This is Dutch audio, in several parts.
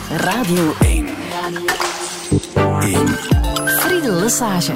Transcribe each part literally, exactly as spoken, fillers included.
Radio één. één. Friedel Lesage.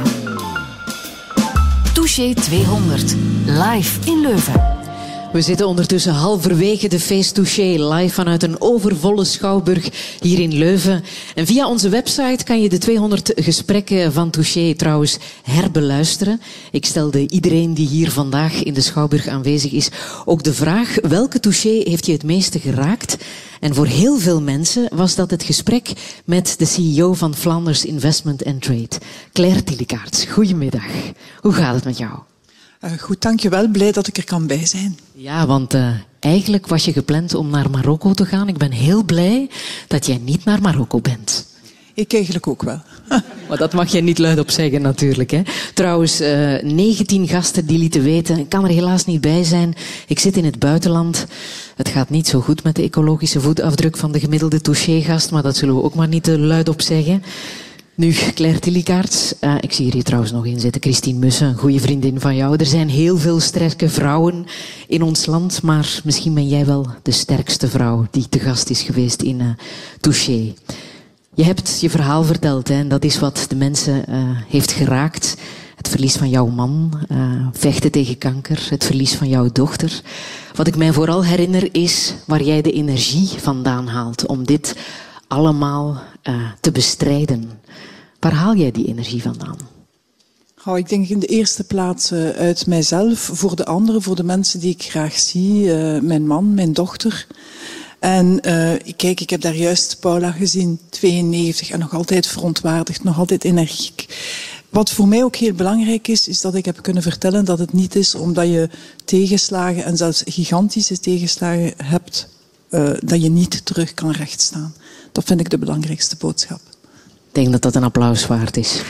Touché tweehonderd. Live in Leuven. We zitten ondertussen halverwege de Feest Touché live vanuit een overvolle schouwburg hier in Leuven. En via onze website kan je de tweehonderd gesprekken van Touché trouwens herbeluisteren. Ik stelde iedereen die hier vandaag in de schouwburg aanwezig is ook de vraag: welke Touché heeft je het meeste geraakt? En voor heel veel mensen was dat het gesprek met de C E O van Flanders Investment and Trade, Claire Tillekaerts. Goedemiddag. Hoe gaat het met jou? Uh, goed, dankjewel. Blij dat ik er kan bij zijn. Ja, want uh, eigenlijk was je gepland om naar Marokko te gaan. Ik ben heel blij dat jij niet naar Marokko bent. Ik eigenlijk ook wel. Maar dat mag je niet luidop zeggen natuurlijk. Hè. Trouwens, uh, negentien gasten die lieten weten, ik kan er helaas niet bij zijn. Ik zit in het buitenland. Het gaat niet zo goed met de ecologische voetafdruk van de gemiddelde Touché-gast, maar dat zullen we ook maar niet te luidop zeggen. Nu, Claire Tillekaerts, uh, ik zie hier trouwens nog in zitten, Christine Mussen, een goede vriendin van jou. Er zijn heel veel sterke vrouwen in ons land, maar misschien ben jij wel de sterkste vrouw die te gast is geweest in uh, Touché. Je hebt je verhaal verteld, hè, en dat is wat de mensen uh, heeft geraakt. Het verlies van jouw man, uh, vechten tegen kanker, het verlies van jouw dochter. Wat ik mij vooral herinner is waar jij de energie vandaan haalt om dit allemaal uh, te bestrijden. Waar haal jij die energie vandaan? Oh, ik denk in de eerste plaats uh, uit mijzelf, voor de anderen, voor de mensen die ik graag zie. Uh, mijn man, mijn dochter. En uh, kijk, ik heb daar juist Paula gezien, tweeënnegentig, en nog altijd verontwaardigd, nog altijd energiek. Wat voor mij ook heel belangrijk is, is dat ik heb kunnen vertellen dat het niet is omdat je tegenslagen, en zelfs gigantische tegenslagen hebt, uh, dat je niet terug kan rechtstaan. Dat vind ik de belangrijkste boodschap. Ik denk dat dat een applaus waard is.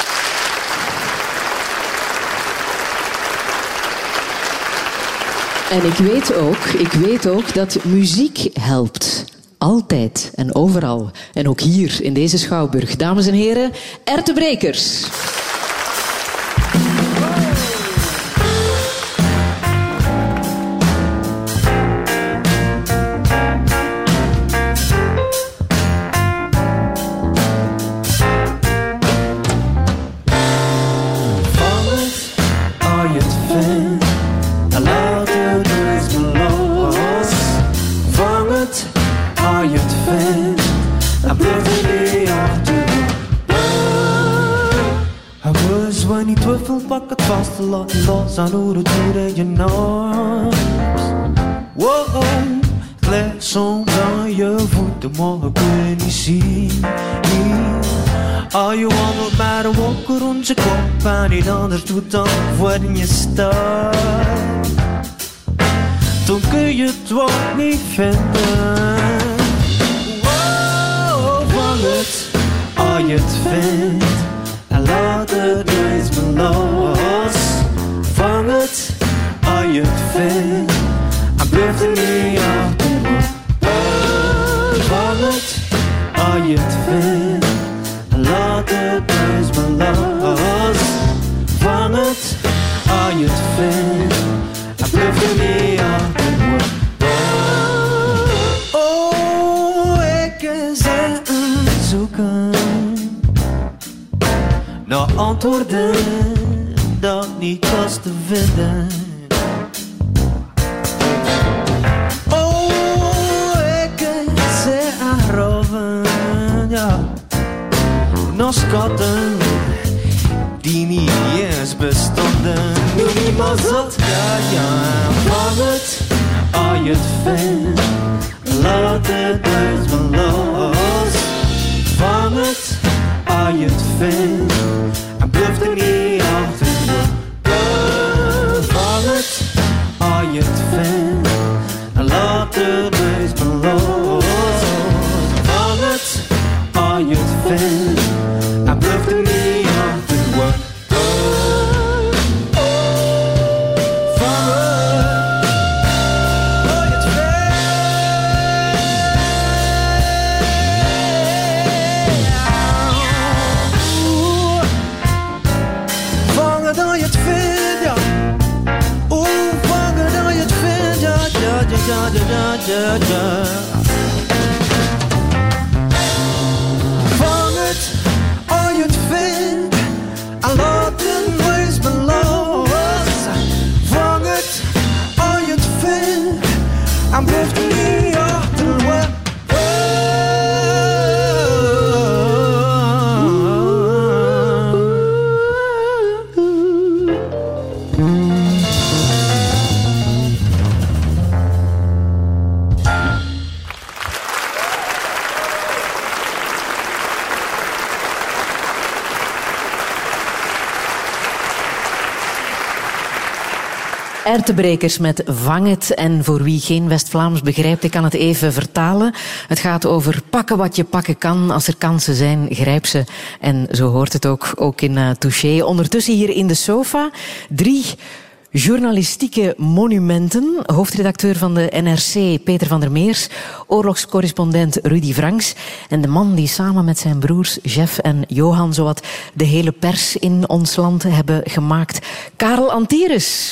En ik weet ook, ik weet ook dat muziek helpt. Altijd en overal. En ook hier in deze schouwburg. Dames en heren, Ertebrekers. Pak het vast te laten los aan hoe het doet in je naast. Wow, gled soms aan je voeten, maar ik wil niet zien. Al je wandelt met een wolken rond je kop en niet anders doet dan voor je staat. Dan kun je het wel niet vinden. Wow, vang het, als je het vindt. En laat het eens maar los. Vang het, als je het vindt. En blijf er niet achter. Vang het, als je het vindt. En laat het eens maar los. Vang het, als je het vindt. En blijf er niet achter. Oh, ik is het zoeken naar antwoorden dat niet was te vinden. Oh, ik zei aanroven, ja, naar schatten die niet eens bestonden. Nu niemand zat, ja, ja, vang het, als je het vindt, laat het eens maar los. Vang het, als je het vindt, en blijf er niet achter. Vang het, als je het vindt, en laat het eens maar los. Vang het, als je het vindt, en blijf er niet achter. Ertebrekers met Vang het. En voor wie geen West-Vlaams begrijpt, ik kan het even vertalen. Het gaat over pakken wat je pakken kan. Als er kansen zijn, grijp ze. En zo hoort het ook, ook in uh, Touché. Ondertussen hier in de sofa drie journalistieke monumenten. Hoofdredacteur van de N R C, Peter van der Meers. Oorlogscorrespondent Rudy Franks. En de man die samen met zijn broers Jeff en Johan zowat de hele pers in ons land hebben gemaakt. Karel Antires.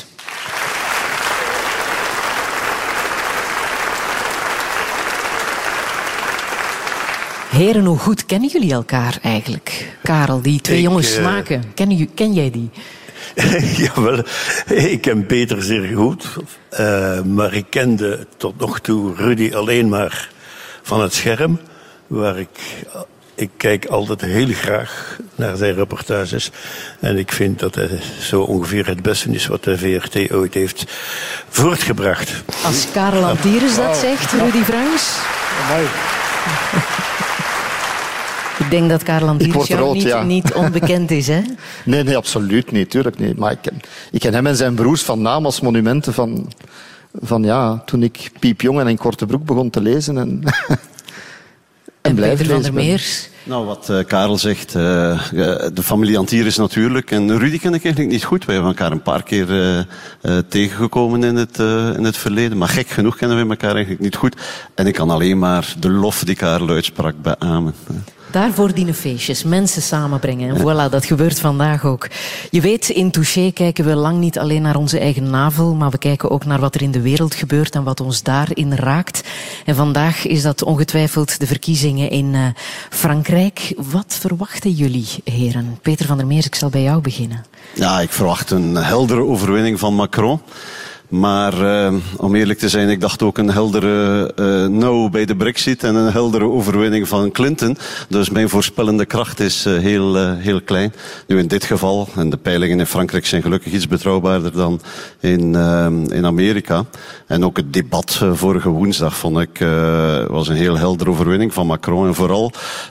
Heren, hoe goed kennen jullie elkaar eigenlijk? Karel, die twee ik, jonge smaken. Uh... Ken, ken jij die? Jawel, ik ken Peter zeer goed. Uh, maar ik kende tot nog toe Rudy alleen maar van het scherm. Waar ik, ik kijk altijd heel graag naar zijn reportages. En ik vind dat hij zo ongeveer het beste is wat de V R T ooit heeft voortgebracht. Als Karel Antires dat zegt, Rudy Franks? Mooi. Ik denk dat Karel Antires jou niet, ja. niet onbekend is, hè? Nee, nee, absoluut niet, tuurlijk niet. Maar ik ken, ik ken hem en zijn broers van naam als monumenten van, van ja, toen ik piepjong en in korte broek begon te lezen. En, en, en blijven Peter van der ben. Meers? Nou, wat uh, Karel zegt, uh, de familie Antires natuurlijk. En Rudy ken ik eigenlijk niet goed. Wij hebben elkaar een paar keer uh, uh, tegengekomen in het, uh, in het verleden. Maar gek genoeg kennen we elkaar eigenlijk niet goed. En ik kan alleen maar de lof die Karel uitsprak beamen. Daarvoor dienen feestjes, mensen samenbrengen. En voilà, dat gebeurt vandaag ook. Je weet, in Touché kijken we lang niet alleen naar onze eigen navel, maar we kijken ook naar wat er in de wereld gebeurt en wat ons daarin raakt. En vandaag is dat ongetwijfeld de verkiezingen in uh, Frankrijk. Wat verwachten jullie, heren? Peter van der Meers, ik zal bij jou beginnen. Ja, ik verwacht een heldere overwinning van Macron. Maar uh, om eerlijk te zijn, ik dacht ook een heldere uh, no bij de Brexit en een heldere overwinning van Clinton. Dus mijn voorspellende kracht is uh, heel, uh, heel klein. Nu in dit geval, en de peilingen in Frankrijk zijn gelukkig iets betrouwbaarder dan in, uh, in Amerika. En ook het debat uh, vorige woensdag vond ik uh, was een heel heldere overwinning van Macron. En vooral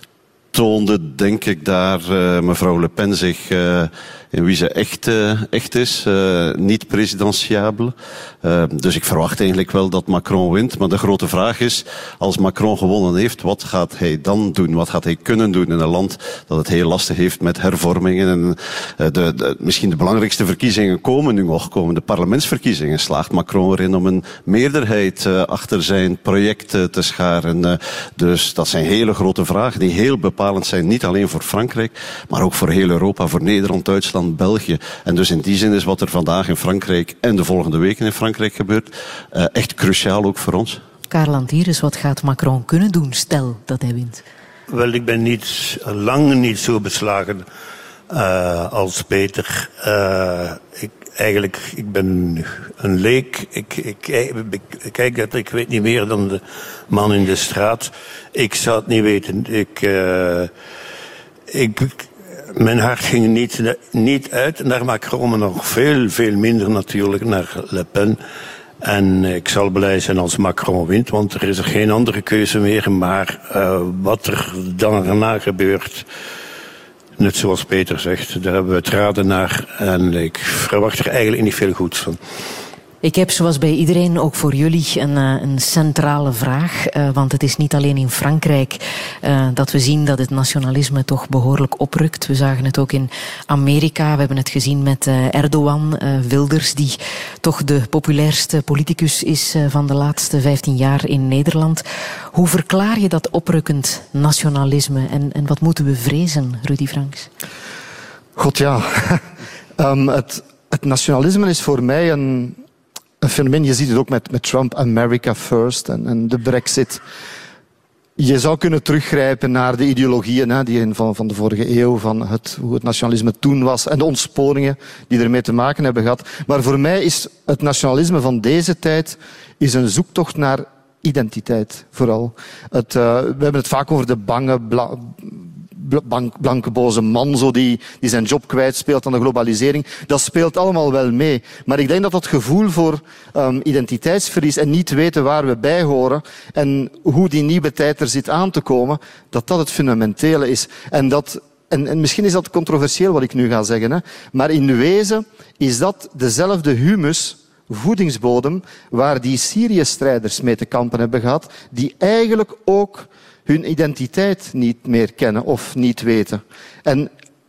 toonde, denk ik, daar uh, mevrouw Le Pen zich uh, in wie ze echt, uh, echt is, uh, niet presidentiabel. Uh, dus ik verwacht eigenlijk wel dat Macron wint. Maar de grote vraag is, als Macron gewonnen heeft, wat gaat hij dan doen? Wat gaat hij kunnen doen in een land dat het heel lastig heeft met hervormingen? En uh, de, de, misschien de belangrijkste verkiezingen komen nu nog, komen de parlementsverkiezingen. Slaagt Macron erin om een meerderheid uh, achter zijn project uh, te scharen? Uh, dus dat zijn hele grote vragen die heel bepalend zijn, niet alleen voor Frankrijk, maar ook voor heel Europa, voor Nederland, Duitsland, België. En dus in die zin is wat er vandaag in Frankrijk en de volgende weken in Frankrijk gebeurt, uh, echt cruciaal ook voor ons. Karel Antires, wat gaat Macron kunnen doen, stel dat hij wint? Wel, ik ben niet, lang niet zo beslagen uh, als Peter. Uh, ik, eigenlijk, ik ben een leek. Ik, ik, ik, ik kijk dat, ik weet niet meer dan de man in de straat. Ik zou het niet weten. Ik, uh, ik, mijn hart ging niet, niet uit naar Macron, maar nog veel, veel minder natuurlijk naar Le Pen. En ik zal blij zijn als Macron wint, want er is er geen andere keuze meer. Maar uh, wat er dan daarna gebeurt, net zoals Peter zegt, daar hebben we het raden naar. En ik verwacht er eigenlijk niet veel goeds van. Ik heb zoals bij iedereen ook voor jullie een, een centrale vraag. Uh, want het is niet alleen in Frankrijk uh, dat we zien dat het nationalisme toch behoorlijk oprukt. We zagen het ook in Amerika. We hebben het gezien met uh, Erdogan, uh, Wilders, die toch de populairste politicus is uh, van de laatste vijftien jaar in Nederland. Hoe verklaar je dat oprukkend nationalisme en, en wat moeten we vrezen, Rudy Franks? God ja, um, het, het nationalisme is voor mij een... een fenomeen. Je ziet het ook met, met Trump, America First en, en de Brexit. Je zou kunnen teruggrijpen naar de ideologieën hè, die in, van, van de vorige eeuw, van het, hoe het nationalisme toen was en de ontsporingen die ermee te maken hebben gehad. Maar voor mij is het nationalisme van deze tijd is een zoektocht naar identiteit, vooral. Het, uh, we hebben het vaak over de bange... Bla, blanke boze man zo die, die zijn job kwijtspeelt aan de globalisering. Dat speelt allemaal wel mee. Maar ik denk dat dat gevoel voor um, identiteitsverlies en niet weten waar we bij horen en hoe die nieuwe tijd er zit aan te komen, dat dat het fundamentele is. En, dat, en, en misschien is dat controversieel wat ik nu ga zeggen, hè, maar in wezen is dat dezelfde humus voedingsbodem waar die Syrië-strijders mee te kampen hebben gehad, die eigenlijk ook hun identiteit niet meer kennen of niet weten. En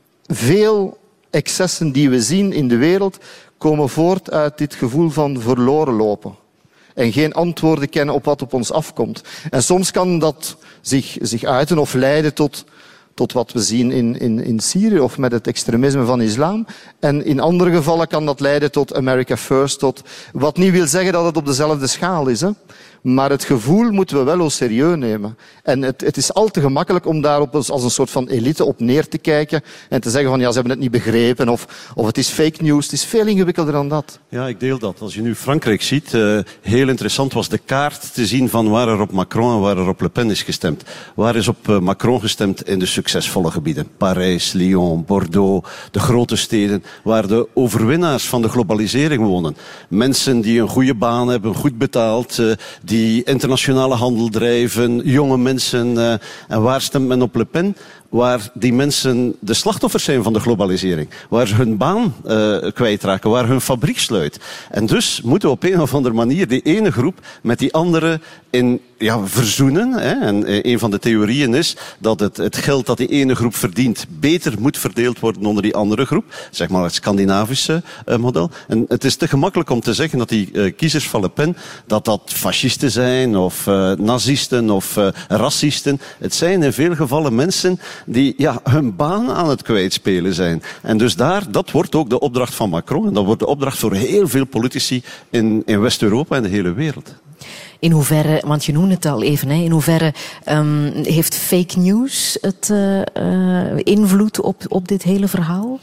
veel excessen die we zien in de wereld komen voort uit dit gevoel van verloren lopen. En geen antwoorden kennen op wat op ons afkomt. En soms kan dat zich, zich uiten of leiden tot, tot wat we zien in, in, in Syrië of met het extremisme van islam. En in andere gevallen kan dat leiden tot America First, tot wat niet wil zeggen dat het op dezelfde schaal is. Hè. Maar het gevoel moeten we wel au serieus nemen. En het, het is al te gemakkelijk om daarop als een soort van elite op neer te kijken en te zeggen van ja, ze hebben het niet begrepen of, of het is fake news. Het is veel ingewikkelder dan dat. Ja, ik deel dat. Als je nu Frankrijk ziet, uh, heel interessant was de kaart te zien van waar er op Macron en waar er op Le Pen is gestemd. Waar is op uh, Macron gestemd in de succesvolle gebieden? Parijs, Lyon, Bordeaux, de grote steden waar de overwinnaars van de globalisering wonen. Mensen die een goede baan hebben, goed betaald, uh, die die internationale handel drijven, jonge mensen. Uh, en waar stemt men op Le Pen? Waar die mensen de slachtoffers zijn van de globalisering. Waar ze hun baan uh, kwijtraken, waar hun fabriek sluit. En dus moeten we op een of andere manier die ene groep met die andere in, ja, verzoenen. Hè. En uh, een van de theorieën is dat het, het geld dat die ene groep verdient beter moet verdeeld worden onder die andere groep. Zeg maar het Scandinavische uh, model. En het is te gemakkelijk om te zeggen dat die uh, kiezers van Le Pen, dat dat fascisten zijn of uh, nazisten of uh, racisten. Het zijn in veel gevallen mensen die ja, hun baan aan het kwijtspelen zijn. En dus daar, dat wordt ook de opdracht van Macron. En dat wordt de opdracht voor heel veel politici in, in West-Europa en de hele wereld. In hoeverre, want je noemde het al even, hè, in hoeverre um, heeft fake news het uh, uh, invloed op, op dit hele verhaal?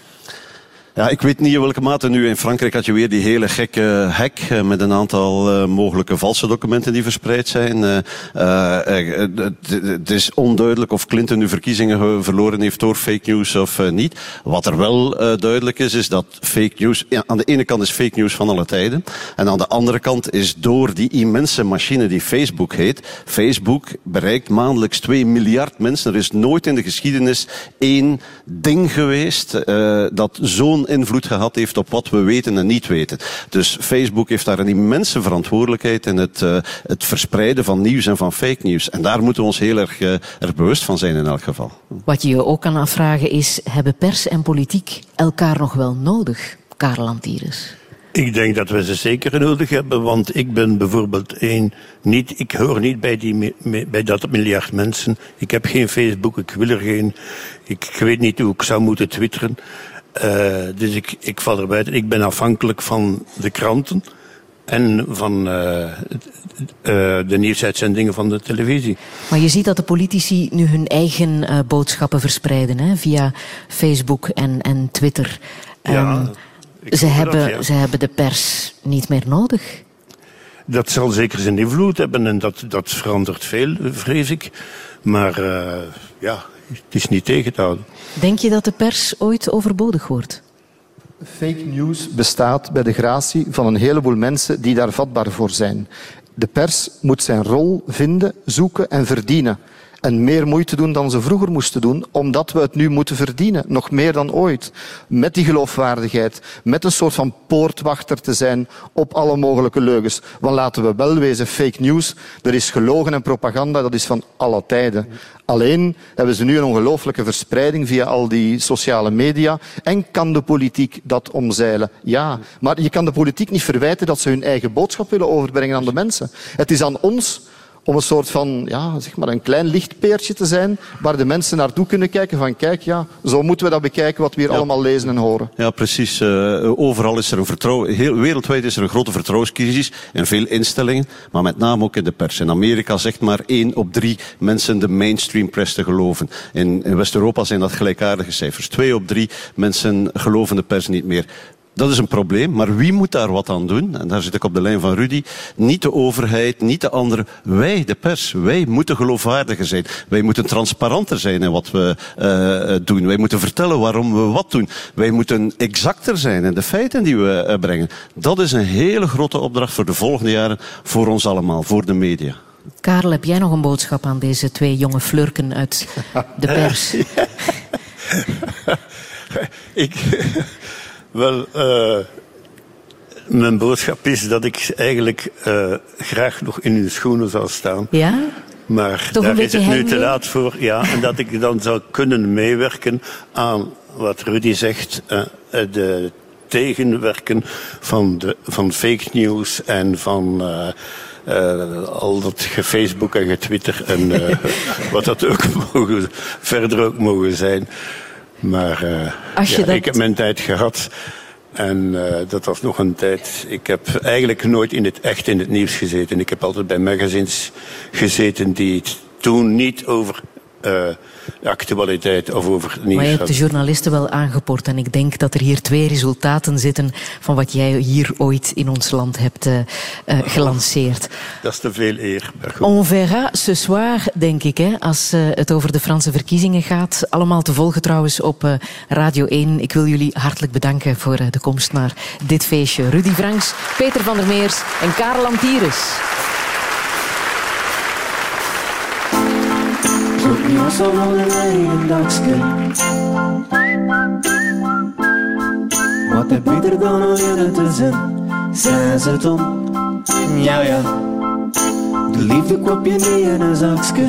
Ja, ik weet niet in welke mate nu in Frankrijk had je weer die hele gekke hack uh, met een aantal uh, mogelijke valse documenten die verspreid zijn. Uh, uh, uh, het is onduidelijk of Clinton nu verkiezingen verloren heeft door fake news of uh, niet. Wat er wel uh, duidelijk is, is dat fake news, ja, aan de ene kant is fake news van alle tijden. En aan de andere kant is door die immense machine die Facebook heet, Facebook bereikt maandelijks twee miljard mensen. Er is nooit in de geschiedenis één ding geweest uh, dat zo'n invloed gehad heeft op wat we weten en niet weten. Dus Facebook heeft daar een immense verantwoordelijkheid in het, uh, het verspreiden van nieuws en van fake news. En daar moeten we ons heel erg, uh, erg bewust van zijn in elk geval. Wat je je ook kan afvragen is, hebben pers en politiek elkaar nog wel nodig, Karel Antiris? Ik denk dat we ze zeker nodig hebben, want ik ben bijvoorbeeld één, niet, ik hoor niet bij, die, bij dat miljard mensen. Ik heb geen Facebook, ik wil er geen. Ik weet niet hoe ik zou moeten twitteren. Uh, dus ik, ik val er buiten. Ik ben afhankelijk van de kranten en van uh, uh, de nieuwsuitzendingen van de televisie. Maar je ziet dat de politici nu hun eigen uh, boodschappen verspreiden, hè, via Facebook en, en Twitter. Ja, um, ze, hebben, dat, ja. ze hebben de pers niet meer nodig. Dat zal zeker zijn invloed hebben en dat, dat verandert veel, vrees ik. Maar uh, ja, het is niet tegen te houden. Denk je dat de pers ooit overbodig wordt? Fake news bestaat bij de gratie van een heleboel mensen die daar vatbaar voor zijn. De pers moet zijn rol vinden, zoeken en verdienen. En meer moeite doen dan ze vroeger moesten doen, omdat we het nu moeten verdienen. Nog meer dan ooit. Met die geloofwaardigheid. Met een soort van poortwachter te zijn op alle mogelijke leugens. Want laten we wel wezen, fake news, er is gelogen en propaganda, dat is van alle tijden. Alleen hebben ze nu een ongelooflijke verspreiding via al die sociale media. En kan de politiek dat omzeilen? Ja. Maar je kan de politiek niet verwijten dat ze hun eigen boodschap willen overbrengen aan de mensen. Het is aan ons om een soort van, ja, zeg maar een klein lichtpeertje te zijn, waar de mensen naartoe kunnen kijken van, kijk, ja, zo moeten we dat bekijken wat we hier ja. allemaal lezen en horen. Ja, precies. Uh, overal is er een vertrouwen, heel wereldwijd is er een grote vertrouwenscrisis in veel instellingen, maar met name ook in de pers. In Amerika zegt maar één op drie mensen de mainstream press te geloven. In, in West-Europa zijn dat gelijkaardige cijfers. Twee op drie mensen geloven de pers niet meer. Dat is een probleem, maar wie moet daar wat aan doen? En daar zit ik op de lijn van Rudy. Niet de overheid, niet de anderen. Wij, de pers, wij moeten geloofwaardiger zijn. Wij moeten transparanter zijn in wat we uh, doen. Wij moeten vertellen waarom we wat doen. Wij moeten exacter zijn in de feiten die we uh, brengen. Dat is een hele grote opdracht voor de volgende jaren, voor ons allemaal, voor de media. Karel, heb jij nog een boodschap aan deze twee jonge flurken uit de pers? ik... Wel, uh, mijn boodschap is dat ik eigenlijk uh, graag nog in uw schoenen zou staan. Ja? Maar Toch daar is het nu heimwee? te laat voor. Ja, en dat ik dan zou kunnen meewerken aan wat Rudy zegt, uh, de tegenwerken van, de, van fake news en van uh, uh, al dat gefacebook en getwitter en uh, wat dat ook mogen, verder ook mogen zijn. Maar uh, Als je ja, dat... ik heb mijn tijd gehad. En uh, dat was nog een tijd. Ik heb eigenlijk nooit in het, echt in het nieuws gezeten. Ik heb altijd bij magazines gezeten die het toen niet over uh, actualiteit of over nieuws Maar je hebt de hadden. journalisten wel aangepord. En ik denk dat er hier twee resultaten zitten van wat jij hier ooit in ons land hebt uh, uh, gelanceerd. Dat is te veel eer. Maar goed. On verra ce soir, denk ik, hè, als uh, het over de Franse verkiezingen gaat. Allemaal te volgen trouwens op uh, Radio één. Ik wil jullie hartelijk bedanken voor uh, de komst naar dit feestje. Rudy Franks, Peter van der Meers en Karel Antires. Zoek niet zo van een eigen dagske. Wat heb beter dan alleen te zijn? Zijn ze tom? Ja, ja. De liefde koop je niet in een zakske.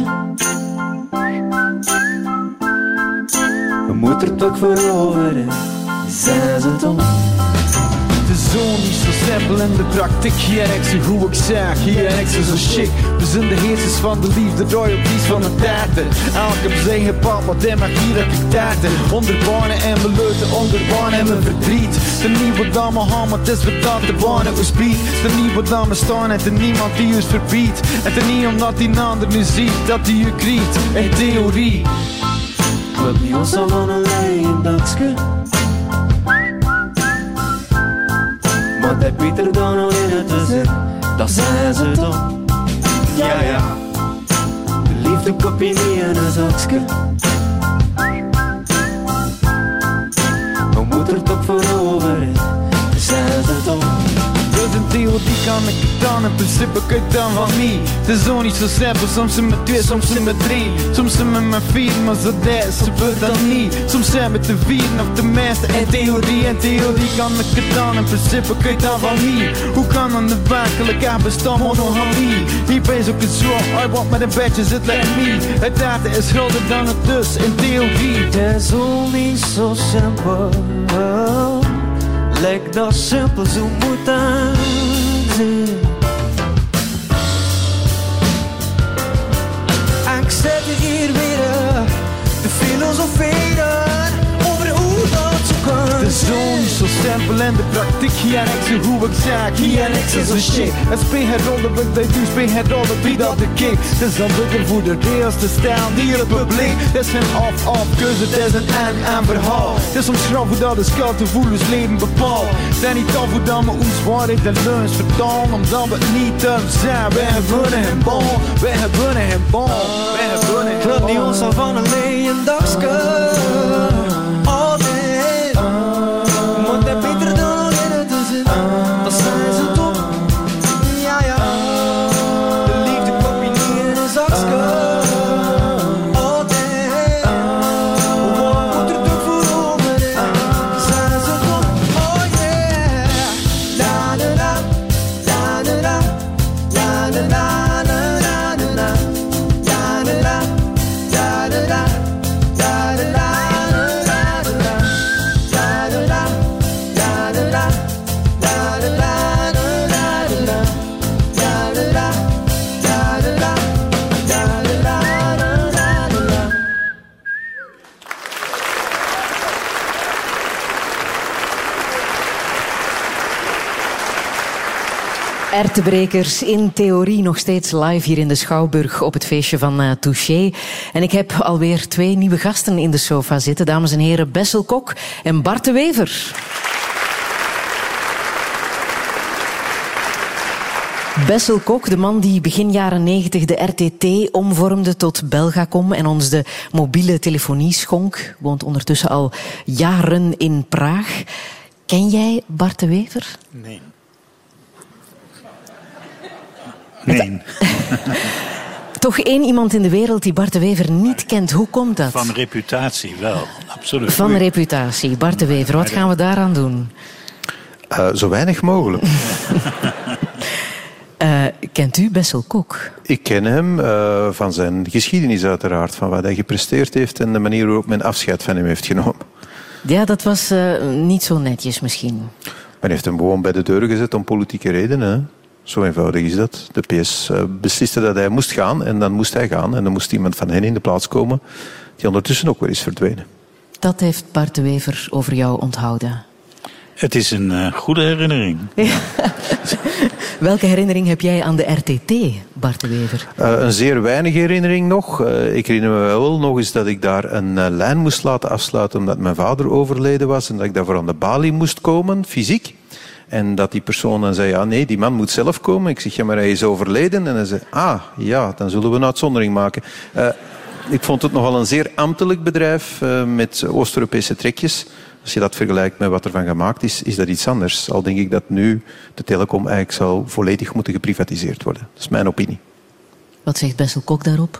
We moeten er toch voor over, hè. Zijn ze tom? Het is zo niet zo simpel in de praktijk. Hier ik zie hoe ik zeg, hier ik zie zo chic. We zijn de heersers van de liefde, draai op iets van de taarten. Elke op zijn gepakt, wat in mag hier heb ik taarten. Onder banen en mijn leuten, onder banen en mijn verdriet. De nieuwe dame ham, het is wat dat de banen verspied. De nieuwe dame staan en er niemand die ons verbiedt. En er niet omdat die ander nu ziet, dat hij je kriet. In theorie. Wat niet ons zo van een eigen dagske. Wat heb Pieter dan al in het te zijn? Dat zijn ze toch? Ja, ja. De liefde koop je niet in een zakske. We moeten er toch voor over, hè. Zijn ze toch? Dus een theorie kan ik het dan, in principe kun je het dan van mij. Het is zo niet zo simpel, soms zijn met twee, soms zijn met drie. Soms zijn we met vier, maar zo dat gebeurt dan niet. Soms zijn we te vier, of de meeste in theorie. In theorie kan ik het dan, in principe kun je het dan van mij. Hoe kan dan de werkelijkheid bestaan, monogamie? Hier ben ook het zo, hij wordt met een bedje, zit like me. Het data is groter dan het dus, in theorie. Het is zo niet zo simpel. Lijkt dat simpel, zo moet dat zijn. En ik zet hier weer te filosoferen over hoe dat zo kan. Het is zo niet zo simpel in de praktijk. Hier en ik zie hoe ik zeg, hier en ik zie zo shit. Het speel het rollen, wat wij doen, speel het rollen, wie dat de kick. Het is dan lukken voor de rails te staan, hier het publiek. Het is geen af-af keuze, het is een en-en verhaal. Het is soms straf hoe dat de schuld te voelen, ons leven bepaalt. Het is niet af hoe dat we ons waarheid en leuns vertalen, omdat we het niet durven zijn. Wij hebben een bal, wij hebben een bal, wij hebben een bal. Wat niet ons al van een leien dagske. Ertebrekers in theorie nog steeds live hier in de Schouwburg op het feestje van uh, Touché. En ik heb alweer twee nieuwe gasten in de sofa zitten. Dames en heren, Bessel Kok en Bart de Wever. Bessel Kok, de man die begin jaren negentig de R T T omvormde tot Belgacom en ons de mobiele telefonie schonk, woont ondertussen al jaren in Praag. Ken jij Bart de Wever? Nee. Nee. Toch één iemand in de wereld die Bart de Wever niet kent. Hoe komt dat? Van reputatie wel, absoluut. Van reputatie. Bart de Wever, wat gaan we daaraan doen? Uh, zo weinig mogelijk. uh, kent u Bessel Kok? Ik ken hem uh, van zijn geschiedenis uiteraard, van wat hij gepresteerd heeft en de manier waarop men afscheid van hem heeft genomen. Ja, dat was uh, niet zo netjes misschien. Men heeft hem gewoon bij de deur gezet om politieke redenen. Hè? Zo eenvoudig is dat. De P S uh, besliste dat hij moest gaan en dan moest hij gaan. En dan moest iemand van hen in de plaats komen die ondertussen ook weer is verdwenen. Dat heeft Bart de Wever over jou onthouden. Het is een uh, goede herinnering. Ja. Welke herinnering heb jij aan de R T T, Bart de Wever? Uh, een zeer weinig herinnering nog. Uh, ik herinner me wel nog eens dat ik daar een uh, lijn moest laten afsluiten omdat mijn vader overleden was en dat ik daarvoor aan de balie moest komen, fysiek. En dat die persoon dan zei, ja nee, die man moet zelf komen. Ik zeg, ja maar hij is overleden. En hij zei, ah ja, dan zullen we een uitzondering maken. Uh, ik vond het nogal een zeer ambtelijk bedrijf uh, met Oost-Europese trekjes. Als je dat vergelijkt met wat er van gemaakt is, is dat iets anders. Al denk ik dat nu de telecom eigenlijk zou volledig moeten geprivatiseerd worden. Dat is mijn opinie. Wat zegt Bessel Kok daarop?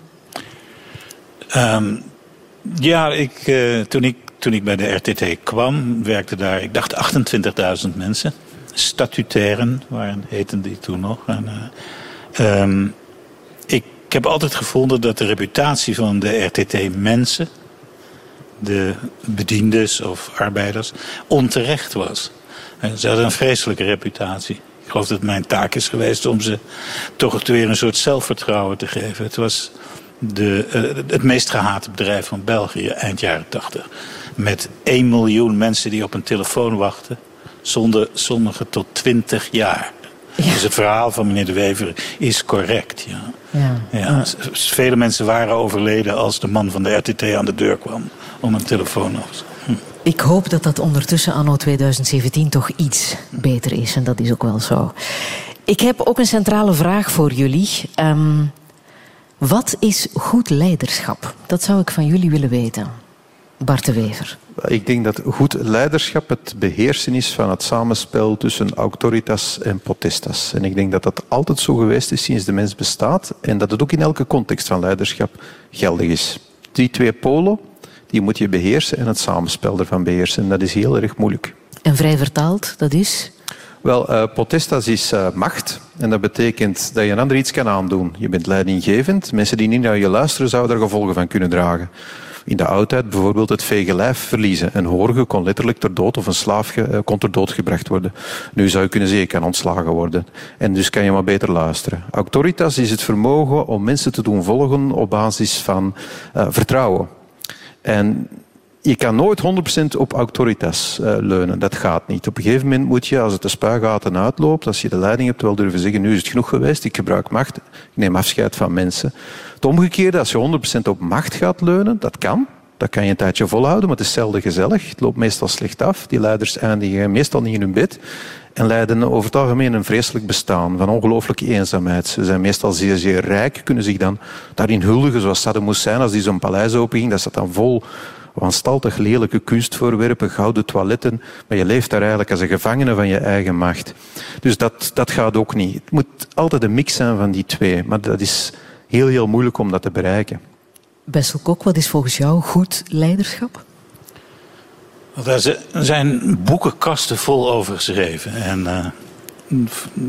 Um, ja, ik, uh, toen ik, toen ik bij de R T T kwam, werkte daar, ik dacht achtentwintigduizend mensen. Statutairen, waren, heten die toen nog. En, uh, um, ik, ik heb altijd gevonden dat de reputatie van de R T T-mensen, de bediendes of arbeiders, onterecht was. En ze hadden een vreselijke reputatie. Ik geloof dat het mijn taak is geweest om ze toch weer een soort zelfvertrouwen te geven. Het was de, uh, het meest gehate bedrijf van België eind jaren tachtig. Met één miljoen mensen die op een telefoon wachten. Zonder sommigen tot twintig jaar. Ja. Dus het verhaal van meneer De Wever is correct. Ja. Ja. Ja, vele mensen waren overleden als de man van de R T T aan de deur kwam om een telefoon af te hm. Ik hoop dat dat ondertussen anno tweeduizend zeventien toch iets beter is. En dat is ook wel zo. Ik heb ook een centrale vraag voor jullie. Um, wat is goed leiderschap? Dat zou ik van jullie willen weten. Bart de Wever. Ik denk dat goed leiderschap het beheersen is van het samenspel tussen autoritas en potestas. En ik denk dat dat altijd zo geweest is sinds de mens bestaat en dat het ook in elke context van leiderschap geldig is. Die twee polen, die moet je beheersen en het samenspel ervan beheersen. En dat is heel erg moeilijk. En vrij vertaald, dat is? Wel, uh, potestas is uh, macht. En dat betekent dat je een ander iets kan aandoen. Je bent leidinggevend. Mensen die niet naar je luisteren, zouden er gevolgen van kunnen dragen. In de oudheid bijvoorbeeld het vege lijf verliezen. Een horige kon letterlijk ter dood of een slaaf uh, kon ter dood gebracht worden. Nu zou je kunnen zeggen, je kan ontslagen worden. En dus kan je maar beter luisteren. Autoritas is het vermogen om mensen te doen volgen op basis van uh, vertrouwen. En je kan nooit honderd procent op autoritas uh, leunen. Dat gaat niet. Op een gegeven moment moet je, als het de spuigaten uitloopt, als je de leiding hebt, wel durven zeggen, nu is het genoeg geweest, ik gebruik macht, ik neem afscheid van mensen. Het omgekeerde, als je honderd procent op macht gaat leunen, dat kan. Dat kan je een tijdje volhouden, maar het is zelden gezellig. Het loopt meestal slecht af. Die leiders eindigen meestal niet in hun bed en leiden over het algemeen een vreselijk bestaan van ongelooflijke eenzaamheid. Ze zijn meestal zeer, zeer rijk, kunnen zich dan daarin huldigen zoals Saddam Hussein, als die zo'n paleis openging, dat zat dan vol wanstaltig lelijke kunstvoorwerpen, gouden toiletten, maar je leeft daar eigenlijk als een gevangene van je eigen macht. Dus dat, dat gaat ook niet. Het moet altijd een mix zijn van die twee, maar dat is heel, heel moeilijk om dat te bereiken. Bessel Kok, wat is volgens jou goed leiderschap? Er zijn boekenkasten vol over geschreven. En uh,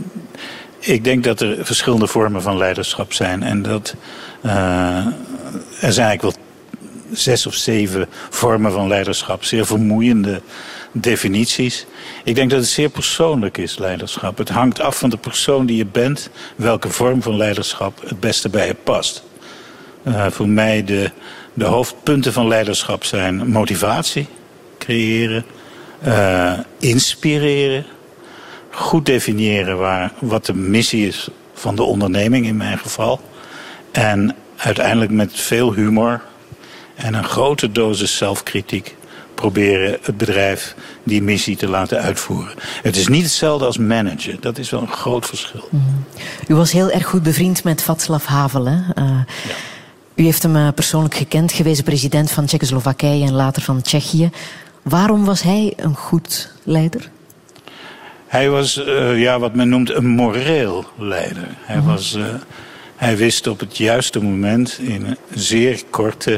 ik denk dat er verschillende vormen van leiderschap zijn. En dat uh, er zijn eigenlijk wel zes of zeven vormen van leiderschap. Zeer vermoeiende definities. Ik denk dat het zeer persoonlijk is, leiderschap. Het hangt af van de persoon die je bent, welke vorm van leiderschap het beste bij je past. Uh, voor mij de, de hoofdpunten van leiderschap zijn motivatie creëren, uh, inspireren, goed definiëren waar, wat de missie is van de onderneming in mijn geval. En uiteindelijk met veel humor en een grote dosis zelfkritiek proberen het bedrijf die missie te laten uitvoeren. Het is niet hetzelfde als managen. Dat is wel een groot verschil. Mm. U was heel erg goed bevriend met Václav Havel, hè? Uh, ja. U heeft hem uh, persoonlijk gekend, gewezen president van Tsjechoslowakije en later van Tsjechië. Waarom was hij een goed leider? Hij was uh, ja, wat men noemt een moreel leider. Hij, mm. was, uh, hij wist op het juiste moment in zeer korte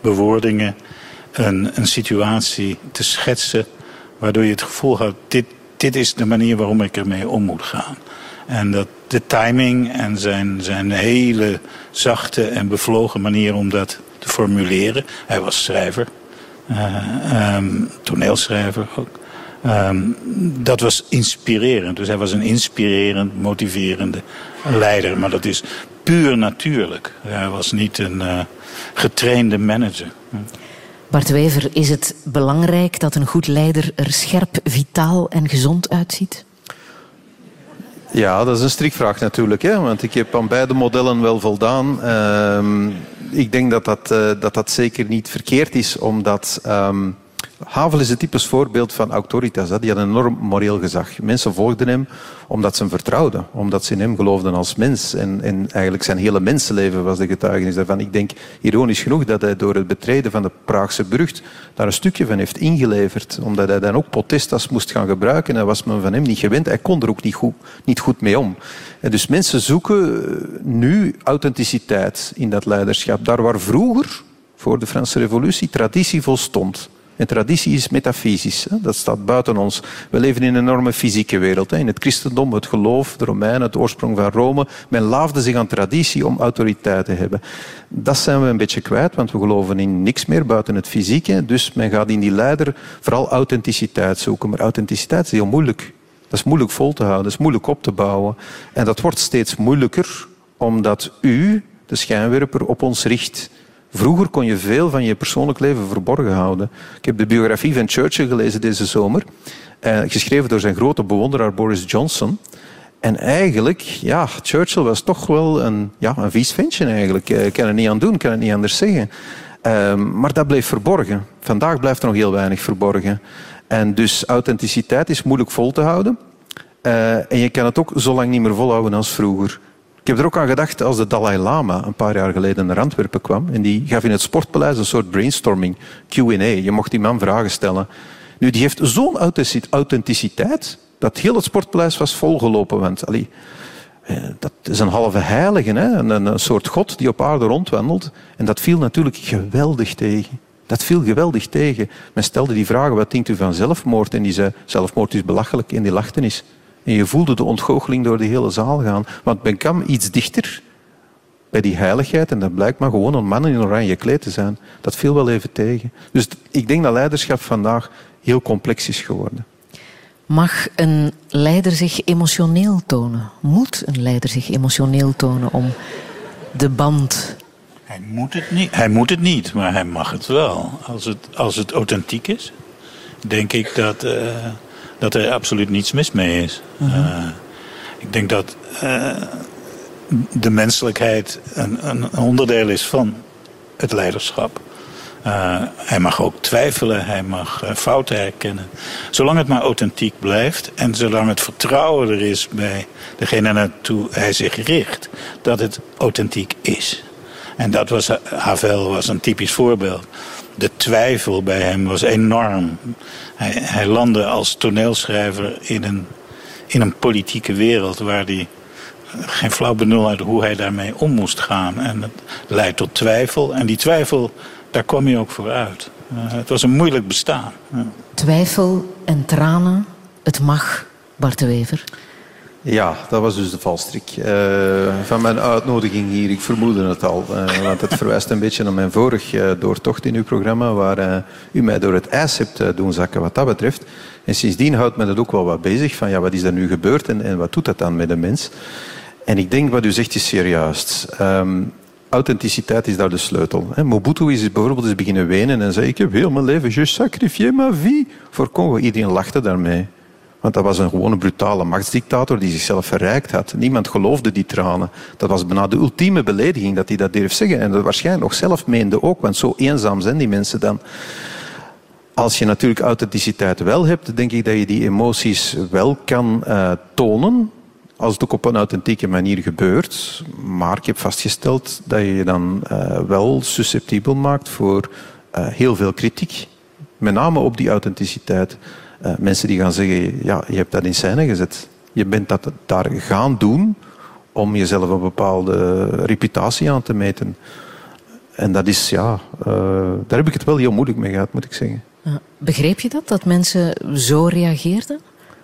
bewoordingen een, een situatie te schetsen waardoor je het gevoel had, dit, dit is de manier waarop ik ermee om moet gaan. En dat de timing en zijn, zijn hele zachte en bevlogen manier om dat te formuleren. Hij was schrijver, uh, um, toneelschrijver ook. Um, dat was inspirerend. Dus hij was een inspirerend, motiverende leider. Maar dat is puur natuurlijk. Hij was niet een uh, getrainde manager. Bart Wever, is het belangrijk dat een goed leider er scherp, vitaal en gezond uitziet? Ja, dat is een strikvraag natuurlijk. Hè? Want ik heb aan beide modellen wel voldaan. Uh, ik denk dat dat, uh, dat dat zeker niet verkeerd is, omdat... Um, Havel is het typisch voorbeeld van autoritas. Hè. Die had een enorm moreel gezag. Mensen volgden hem omdat ze hem vertrouwden. Omdat ze in hem geloofden als mens. En, en eigenlijk zijn hele mensenleven was de getuigenis daarvan. Ik denk, ironisch genoeg, dat hij door het betreden van de Praagse brug daar een stukje van heeft ingeleverd. Omdat hij dan ook potestas moest gaan gebruiken. En dat was men van hem niet gewend. Hij kon er ook niet goed, niet goed mee om. En dus mensen zoeken nu authenticiteit in dat leiderschap. Daar waar vroeger, voor de Franse Revolutie, traditie volstond. En traditie is metafysisch. Hè? Dat staat buiten ons. We leven in een enorme fysieke wereld. Hè? In het christendom, het geloof, de Romeinen, het oorsprong van Rome. Men laafde zich aan traditie om autoriteit te hebben. Dat zijn we een beetje kwijt, want we geloven in niks meer buiten het fysieke. Dus men gaat in die leider vooral authenticiteit zoeken. Maar authenticiteit is heel moeilijk. Dat is moeilijk vol te houden, dat is moeilijk op te bouwen. En dat wordt steeds moeilijker, omdat u, de schijnwerper, op ons richt. Vroeger kon je veel van je persoonlijk leven verborgen houden. Ik heb de biografie van Churchill gelezen deze zomer. Eh, geschreven door zijn grote bewonderaar Boris Johnson. En eigenlijk, ja, Churchill was toch wel een, ja, een vies ventje eigenlijk. Ik kan er niet aan doen, ik kan het niet anders zeggen. Uh, maar dat bleef verborgen. Vandaag blijft er nog heel weinig verborgen. En dus authenticiteit is moeilijk vol te houden. Uh, en je kan het ook zo lang niet meer volhouden als vroeger. Ik heb er ook aan gedacht als de Dalai Lama een paar jaar geleden naar Antwerpen kwam. En die gaf in het Sportpaleis een soort brainstorming, Q and A. Je mocht die man vragen stellen. Nu, die heeft zo'n authenticiteit dat heel het Sportpaleis was volgelopen. Want allee, dat is een halve heilige, hè? Een, een soort god die op aarde rondwandelt. En dat viel natuurlijk geweldig tegen. Dat viel geweldig tegen. Men stelde die vragen, wat denkt u van zelfmoord? En die zei, zelfmoord is belachelijk. En die lachte eens. En je voelde de ontgoocheling door de hele zaal gaan. Want men kwam iets dichter bij die heiligheid. En dat blijkt maar gewoon een man in oranje gekleed te zijn. Dat viel wel even tegen. Dus ik denk dat leiderschap vandaag heel complex is geworden. Mag een leider zich emotioneel tonen? Moet een leider zich emotioneel tonen om de band... Hij moet het niet, hij moet het niet, maar hij mag het wel. Als het, als het authentiek is, denk ik dat, uh, dat er absoluut niets mis mee is. Uh-huh. Uh, ik denk dat uh, de menselijkheid een, een onderdeel is van het leiderschap. Uh, hij mag ook twijfelen, hij mag uh, fouten herkennen. Zolang het maar authentiek blijft en zolang het vertrouwen er is bij degene naartoe hij zich richt, dat het authentiek is. En dat was, Havel was een typisch voorbeeld. De twijfel bij hem was enorm. Hij, hij landde als toneelschrijver in een, in een politieke wereld waar hij geen flauw benul had hoe hij daarmee om moest gaan. En het leidt tot twijfel. En die twijfel, daar kwam hij ook voor uit. Uh, het was een moeilijk bestaan. Ja. Twijfel en tranen, het mag, Bart de Wever. Ja, dat was dus de valstrik uh, van mijn uitnodiging hier. Ik vermoedde het al, uh, want het verwijst een beetje naar mijn vorig uh, doortocht in uw programma, waar uh, u mij door het ijs hebt uh, doen zakken wat dat betreft. En sindsdien houdt me dat ook wel wat bezig, van ja, wat is er nu gebeurd en, en wat doet dat dan met een mens? En ik denk, wat u zegt is serieus. Um, authenticiteit is daar de sleutel. Hè. Mobutu is bijvoorbeeld eens beginnen wenen en zei, ik heb heel mijn leven, je sacrifié ma vie voor Congo. Iedereen lachte daarmee. Want dat was een gewone brutale machtsdictator die zichzelf verrijkt had. Niemand geloofde die tranen. Dat was bijna de ultieme belediging dat hij dat durft zeggen. En dat waarschijnlijk nog zelf meende ook, want zo eenzaam zijn die mensen dan. Als je natuurlijk authenticiteit wel hebt, denk ik dat je die emoties wel kan uh, tonen. Als het ook op een authentieke manier gebeurt. Maar ik heb vastgesteld dat je je dan uh, wel susceptibel maakt voor uh, heel veel kritiek. Met name op die authenticiteit. Uh, mensen die gaan zeggen, ja, je hebt dat in scène gezet. Je bent dat daar gaan doen om jezelf een bepaalde reputatie aan te meten. En dat is, ja, uh, daar heb ik het wel heel moeilijk mee gehad, moet ik zeggen. Begreep je dat, dat mensen zo reageerden?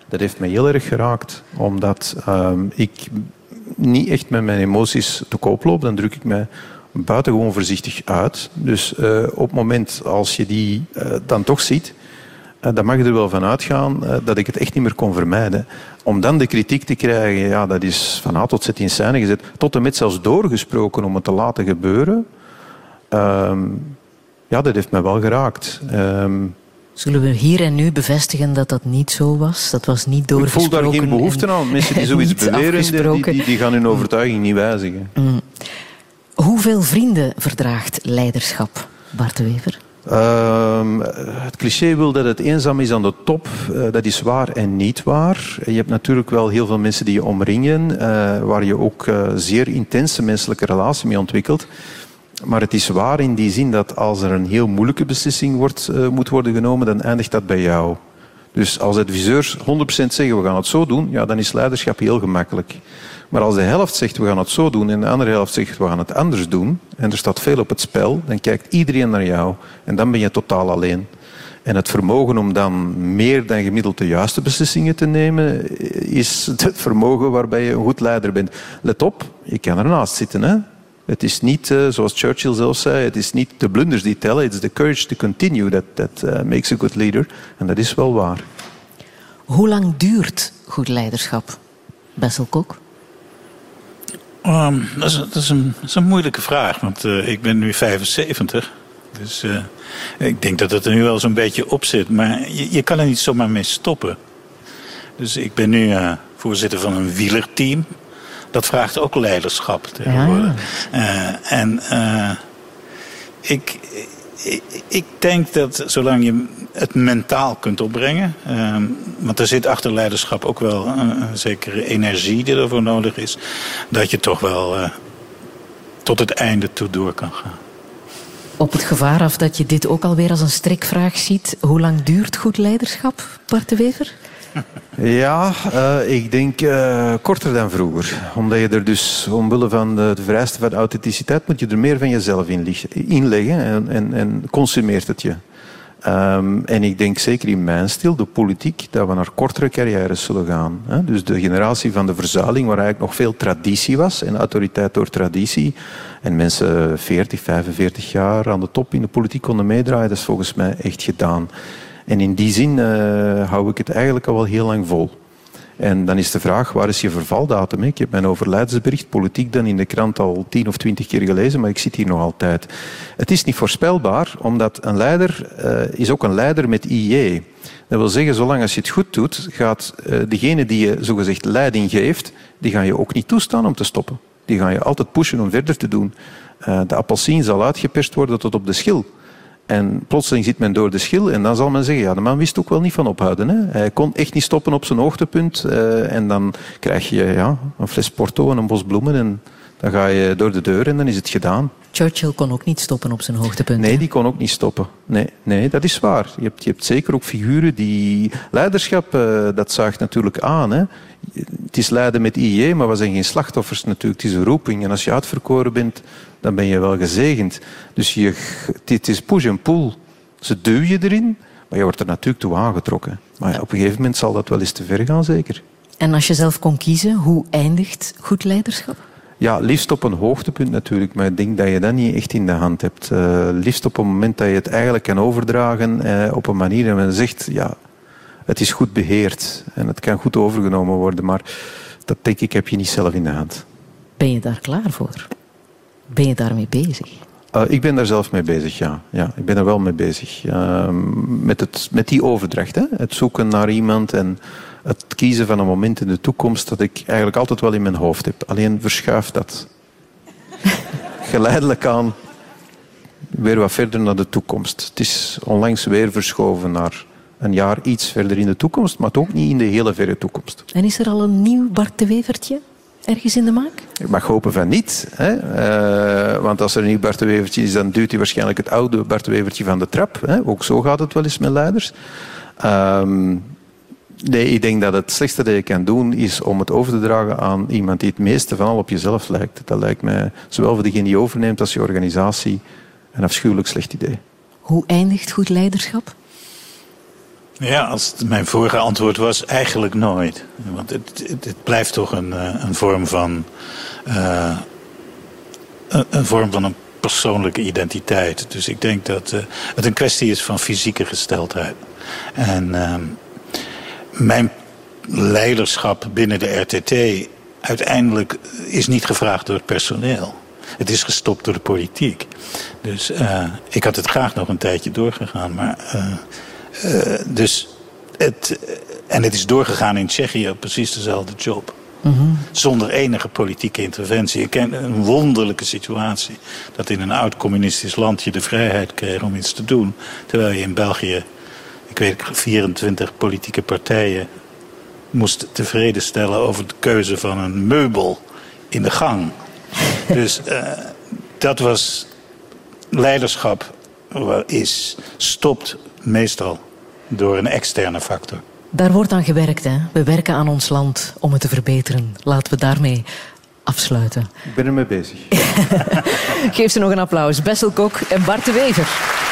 Dat heeft mij heel erg geraakt, omdat um, ik niet echt met mijn emoties te koop loop. Dan druk ik mij buitengewoon voorzichtig uit. Dus uh, op het moment als je die uh, dan toch ziet, uh, dan mag je er wel van uitgaan uh, dat ik het echt niet meer kon vermijden. Om dan de kritiek te krijgen, ja, dat is van A tot Z in scène gezet, tot en met zelfs doorgesproken om het te laten gebeuren. Um, ja, dat heeft mij wel geraakt. Um, Zullen we hier en nu bevestigen dat dat niet zo was? Dat was niet doorgesproken. Ik voel daar geen behoefte aan. Mensen die zoiets beweren, die, die, die gaan hun overtuiging niet wijzigen. Mm. Hoeveel vrienden verdraagt leiderschap, Bart de Wever? Uh, het cliché wil dat het eenzaam is aan de top. Uh, dat is waar en niet waar. Je hebt natuurlijk wel heel veel mensen die je omringen, uh, waar je ook uh, zeer intense menselijke relatie mee ontwikkelt. Maar het is waar in die zin dat als er een heel moeilijke beslissing wordt, uh, moet worden genomen, dan eindigt dat bij jou. Dus als adviseurs honderd procent zeggen we gaan het zo doen, ja, dan is leiderschap heel gemakkelijk. Maar als de helft zegt we gaan het zo doen en de andere helft zegt we gaan het anders doen en er staat veel op het spel, dan kijkt iedereen naar jou en dan ben je totaal alleen. En het vermogen om dan meer dan gemiddeld de juiste beslissingen te nemen is het vermogen waarbij je een goed leider bent. Let op, je kan ernaast zitten, hè. Het is niet, uh, zoals Churchill zelf zei, het is niet de blunders die tellen, it's the courage to continue that, that uh, makes a good leader. En dat is wel waar. Hoe lang duurt goed leiderschap, Bessel Kok? Um, dat, is, dat, is een, dat is een moeilijke vraag, want uh, ik ben nu vijfenzeventig. Dus uh, ik denk dat het er nu wel zo'n beetje op zit. Maar je, je kan er niet zomaar mee stoppen. Dus ik ben nu uh, voorzitter van een wielerteam. Dat vraagt ook leiderschap tegenwoordig. Ja, ja. Uh, en uh, ik, ik, ik denk dat zolang je het mentaal kunt opbrengen, uh, want er zit achter leiderschap ook wel een, een zekere energie die ervoor nodig is, dat je toch wel uh, tot het einde toe door kan gaan. Op het gevaar af dat je dit ook alweer als een strikvraag ziet, hoe lang duurt goed leiderschap, Bart de Wever? Ja, uh, ik denk uh, korter dan vroeger. Omdat je er dus, omwille van de, de vereisten van authenticiteit, moet je er meer van jezelf in inleggen en, en, en consumeert het je. Um, en ik denk zeker in mijn stil, de politiek, dat we naar kortere carrières zullen gaan. Hè? Dus de generatie van de verzuiling, waar eigenlijk nog veel traditie was en autoriteit door traditie. En mensen veertig, vijfenveertig jaar aan de top in de politiek konden meedraaien, dat is volgens mij echt gedaan. En in die zin uh, hou ik het eigenlijk al wel heel lang vol. En dan is de vraag, waar is je vervaldatum? Ik heb mijn overlijdensbericht, politiek, dan in de krant al tien of twintig keer gelezen, maar ik zit hier nog altijd. Het is niet voorspelbaar, omdat een leider uh, is ook een leider met I J. Dat wil zeggen, zolang als je het goed doet, gaat uh, degene die je zogezegd leiding geeft, die gaan je ook niet toestaan om te stoppen. Die gaan je altijd pushen om verder te doen. Uh, de appelsien zal uitgeperst worden tot op de schil. En plotseling zit men door de schil en dan zal men zeggen, ja, de man wist ook wel niet van ophouden. Hè? Hij kon echt niet stoppen op zijn hoogtepunt. Uh, en dan krijg je ja, een fles Porto en een bos bloemen en dan ga je door de deur en dan is het gedaan. Churchill kon ook niet stoppen op zijn hoogtepunt. Nee, hè? die kon ook niet stoppen. Nee, nee, dat is waar. Je hebt, je hebt zeker ook figuren die... Leiderschap, uh, dat zaagt natuurlijk aan. Hè? Het is leiden met I J, maar we zijn geen slachtoffers natuurlijk. Het is een roeping. En als je uitverkoren bent, dan ben je wel gezegend. Dus je, het is push en pull. Ze duw je erin, maar je wordt er natuurlijk toe aangetrokken. Maar ja, op een gegeven moment zal dat wel eens te ver gaan, zeker. En als je zelf kon kiezen, hoe eindigt goed leiderschap? Ja, liefst op een hoogtepunt natuurlijk, maar ik denk dat je dat niet echt in de hand hebt. Uh, liefst op een moment dat je het eigenlijk kan overdragen uh, op een manier en men zegt, ja, het is goed beheerd en het kan goed overgenomen worden, maar dat denk ik heb je niet zelf in de hand. Ben je daar klaar voor? Ben je daarmee bezig? Uh, ik ben daar zelf mee bezig, ja. ja ik ben er wel mee bezig. Uh, met, het, met die overdracht, hè? Het zoeken naar iemand en het kiezen van een moment in de toekomst dat ik eigenlijk altijd wel in mijn hoofd heb. Alleen verschuift dat geleidelijk aan weer wat verder naar de toekomst. Het is onlangs weer verschoven naar een jaar iets verder in de toekomst, maar ook niet in de hele verre toekomst. En is er al een nieuw Bart de Wevertje ergens in de maak? Ik mag hopen van niet. Hè? Uh, want als er een nieuw Bart de Wevertje is, dan duwt hij waarschijnlijk het oude Bart de Wevertje van de trap. Hè? Ook zo gaat het wel eens met leiders. Um, Nee, ik denk dat het slechtste dat je kan doen is om het over te dragen aan iemand die het meeste van al op jezelf lijkt. Dat lijkt mij, zowel voor degene die overneemt als je organisatie, een afschuwelijk slecht idee. Hoe eindigt goed leiderschap? Ja, als het mijn vorige antwoord was, eigenlijk nooit. Want het, het, het blijft toch een, een vorm van... Uh, een, een vorm van een persoonlijke identiteit. Dus ik denk dat uh, het een kwestie is van fysieke gesteldheid. En uh, mijn leiderschap binnen de R T T uiteindelijk is niet gevraagd door het personeel. Het is gestopt door de politiek. Dus uh, ik had het graag nog een tijdje doorgegaan. Maar, uh, uh, dus het, en het is doorgegaan in Tsjechië op precies dezelfde job. Mm-hmm. Zonder enige politieke interventie. Ik ken een wonderlijke situatie. Dat in een oud communistisch land je de vrijheid kreeg om iets te doen. Terwijl je in België, ik weet vierentwintig politieke partijen moest tevreden stellen over de keuze van een meubel in de gang. Dus uh, dat was leiderschap is stopt meestal door een externe factor. Daar wordt aan gewerkt, hè? We werken aan ons land om het te verbeteren. Laten we daarmee afsluiten. Ik ben ermee bezig. Geef ze nog een applaus. Bessel Kok en Bart de Wever.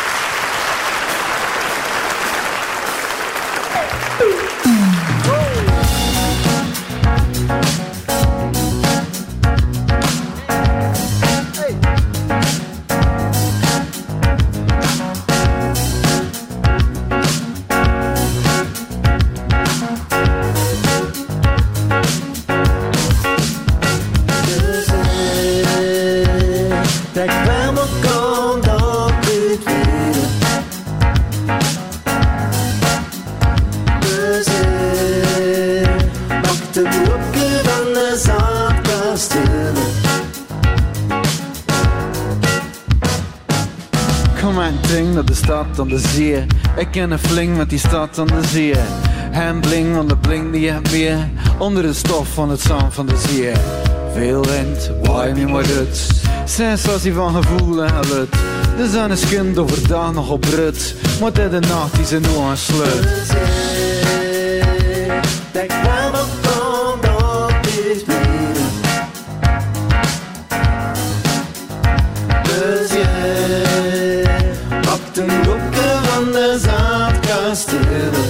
Aan de zee. Ik ken een fling met die stad aan de zee. Hem bling, want de bling die hebt meer. Onder de stof van het zand van de zee. Veel wind, waai niet maar het. Sensatie van gevoel en geluid. De zon is kind overdag nog op rut. Maar de nacht die ze nu aan sluit. Denk wel nog van dat is weer. Dus je pakt een doekje van de zaadkastelen.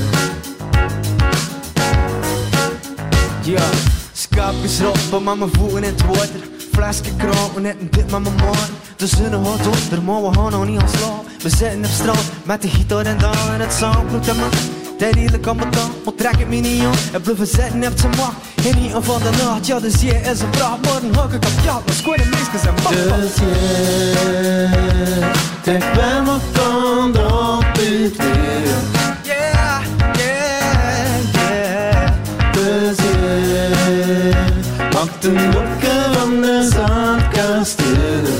Ja, schaapjes roppen met mijn voeten in het water. Flesje kraken net een dit met mijn man. De zon gaat onder, maar we gaan nog niet aan slaap. We zitten op straat met de gitaar en dan en het zandbloed en man. Dat redelijk aan mijn tand, maar trek het me niet aan. En blijven zitten heeft zijn macht. In ieder van de nacht, ja de zee is een praat. Maar dan hak ik op ja, maar square meisjes en macht. Dus je, denk wel nog kan dat dit weer. Yeah, yeah, yeah. Dus je, maakt een doekje van de zandkastelen.